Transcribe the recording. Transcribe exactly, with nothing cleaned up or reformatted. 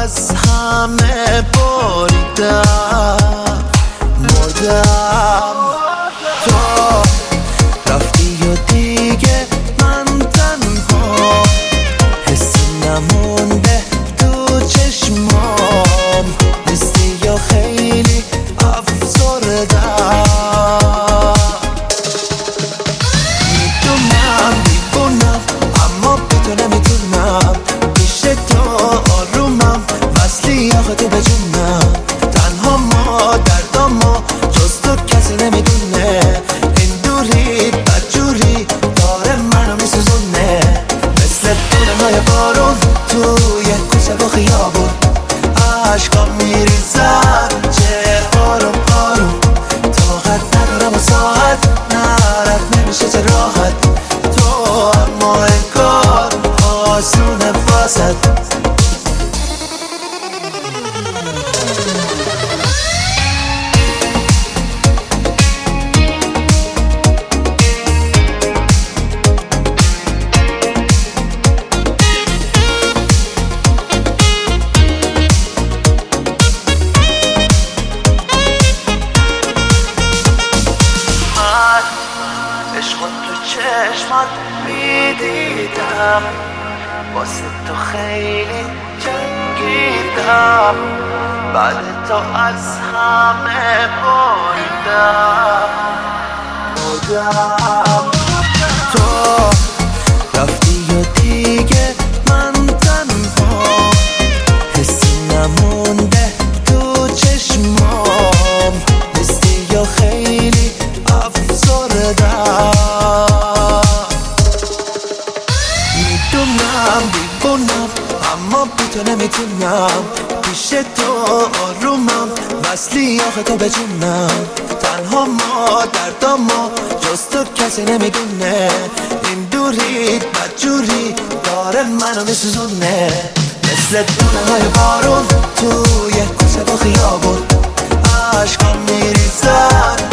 از همه بریدم، مردم. تو رفتی و دیگه من تنها، حسی نمونده تو چشمام، نیستی یا خیلی افسردم. میدونم دیوونم اما بی تو نمیتونم، پیش تو آرومم وصلی آخه تو به جونم. تنها ما دردامو جز تو کسی نمیدونه، این دوری بدجوری داره منو میسوزونه، مثل دونه‌های بارون توی کوچه و خیابون. عشقام میریزن چه آروم آروم، طاقت ندارم و ساعت نرد نمیشه چه راحت. تو اما انگار آسونه واسد. عشق تو چشمات میدیدم، واسه تو خیلی جنگیدم، بعد تو از همه بریدم، مردم. تو رفتی و دیگه من تنها، حسی نمونده تو چشمام، نیستی یا خیلی افسردم. میدونم دیوونم اما بی تو نمیتونم، پیش تو آرومم وصلی آخه تو به جونم. تنها ما دردامو جز تو کسی نمیدونه، این دوری بدجوری داره منو میسوزونه، مثل دونه‌های بارون توی کوچه و خیابون. عشقام میریزن